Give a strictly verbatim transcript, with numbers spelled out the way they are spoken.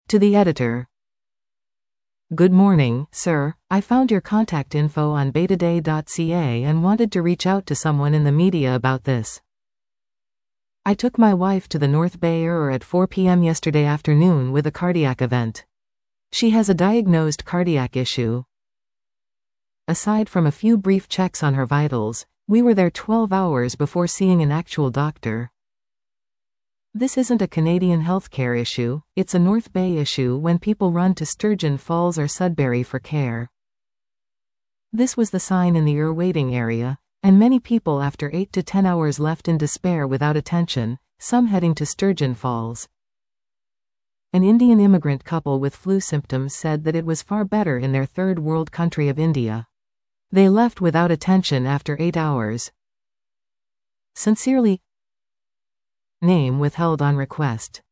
To the editor. Good morning, sir. I found your contact info on betaday dot c a and wanted to reach out to someone in the media about this. I took my wife to the North Bay Area at four p m yesterday afternoon with a cardiac event. She has a diagnosed cardiac issue. Aside from a few brief checks on her vitals, we were there twelve hours before seeing an actual doctor. This isn't a Canadian healthcare issue, it's a North Bay issue when people run to Sturgeon Falls or Sudbury for care. This was the sign in the E R waiting area, and many people after eight to ten hours left in despair without attention, some heading to Sturgeon Falls. An Indian immigrant couple with flu symptoms said that it was far better in their third world country of India. They left without attention after eight hours. Sincerely, name withheld on request.